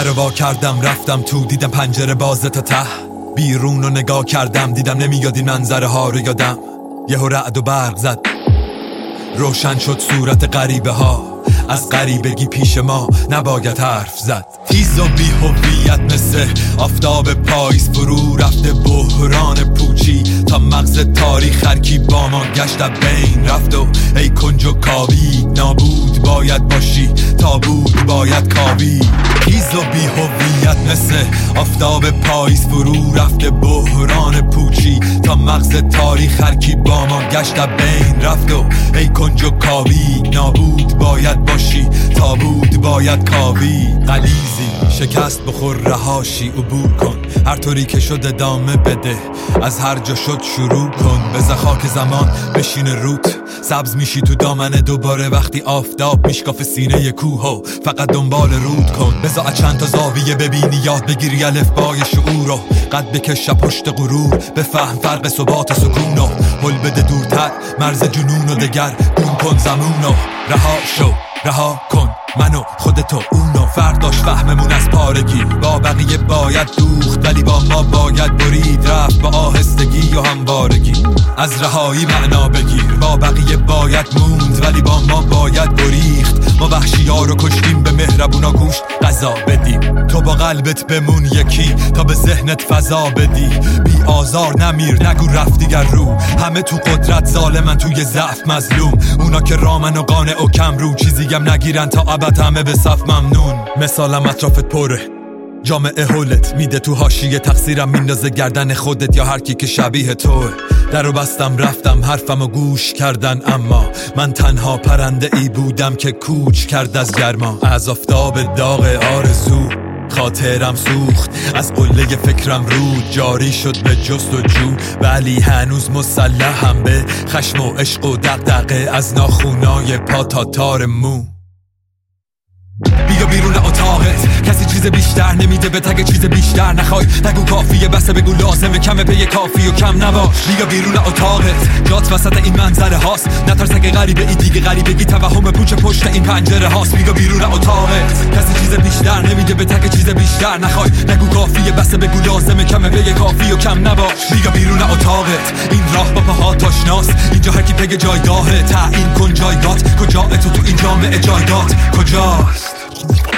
در وا کردم رفتم تو، دیدم پنجره بازه تا ته. بیرون رو نگاه کردم دیدم نمیاد این منظره ها رو یادم. یهو رعد و برق زد، روشن شد صورت غریبه ها. از غریبگی پیش ما نباید حرف زد. تیز و بی هویت مثل آفتاب پاییز فرو رفته بحران پوچی تا مغز تاریخ هرکی با ما گشت بین رفت. و ای کنج و کاوی نابود باید باشی، تابود باید کاوی. تیز و بی هویت مثل آفتاب پاییز فرو رفته بحران پوچی تا مغز تاریخ هرکی با ما گشت بین رفت. و ای کنج و کاوی نابود باید باشی، تابود باید کاوی. غلیظی شکست بخور رهاشی، عبور کن هر طوری که شد ادامه بده. از هر جا شد شروع کن، بذار خاک زمان بشینه روت. سبز میشی تو دامنه دوباره وقتی آفتاب میشکاف سینه کوه. و فقط دنبال رود کن، بذار چند تا زاویه ببینی، یاد بگیری الفبای شعور رو. قد بکش پشت غرور، بفهم فرق ثبات و سکون و هل بده دورتر مرز جنون و دگر گم کن زمون و رها شو. رها کن منو خودتو اونو، فرداش فهممون از پارگی. با بقیه باید دوخت ولی با ما باید برید رفت، با آهستگی و هموارگی. از رهایی معنا بگیر، با بقیه باید موند ولی با ما باید بریخت. ما وحشی ها رو کشتیم، به مهربونا گوشت غذا بدیم. تو با قلبت بمون یکی تا به ذهنت فضا بدی. بی آزار نمیر نگو رفت دیگر رو، همه تو قدرت ظالمن توی ضعف مظلوم. اونا که رامن و قانع و کم رو، چیزیم نگیرن تا ابد همه به صف ممنون. مثالم اطرافت پره، جامعه حولت میده تو حاشیه، تقصیرم میندازه گردن خودت یا هر کی که شبیه توه. درو بستم رفتم حرفمو گوش کردن، اما من تنها پرنده ای بودم که کوچ کرد از گرما. از آفتاب داغ آرزو خاطرم سوخت، از قله فکرم رود جاری شد به جستجو. ولی هنوز مسلحم به خشم و عشق و دغدغه، از ناخونای پا تا تار مو. بیا بیرون اتاقت، کسی چیز بیشتر نمیده به تگ چیز بیشتر نخوای. نگو کافیه بسه بگو لازمه، کمه پی کافی و کم نباش. بیا بیرون اتاقت، جات وسط این منظره هاست. نترس اگه غریبه ای دیگه غریبگی توهم پوچ پشت این پنجره هاست. بیا بیرون اتاقت، کسی چیز بیشتر نمیده به تگ چیز بیشتر نخوای. نگو کافیه بسه بگو لازمه، کمه پی کافی و کم نباش. بیا بیرون اتاقت، این راه با پاهات آشناست. اینجا هر کی پگ جایگاهه، تعیین کن جایگات. کجا تو این جامعه جایگات کجاست؟